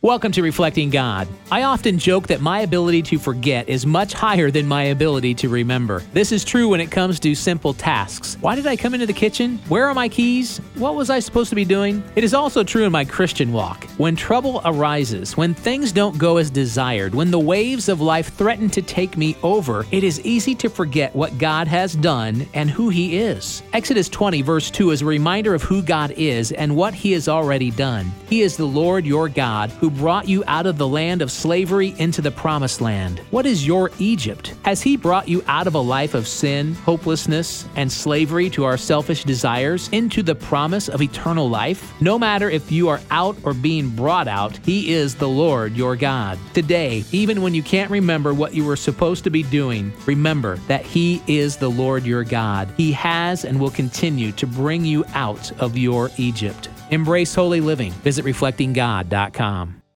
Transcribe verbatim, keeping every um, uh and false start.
Welcome to Reflecting God. I often joke that my ability to forget is much higher than my ability to remember. This is true when it comes to simple tasks. Why did I come into the kitchen? Where are my keys? What was I supposed to be doing? It is also true in my Christian walk. When trouble arises, when things don't go as desired, when the waves of life threaten to take me over, it is easy to forget what God has done and who He is. Exodus twenty verse two is a reminder of who God is and what He has already done. He is the Lord your God who brought you out of the land of slavery into the promised land. What is your Egypt? Has He brought you out of a life of sin, hopelessness, and slavery to our selfish desires into the promise of eternal life? No matter if you are out or being brought out, He is the Lord your God. Today, even when you can't remember what you were supposed to be doing, remember that He is the Lord your God. He has and will continue to bring you out of your Egypt. Embrace holy living. Visit reflecting god dot com.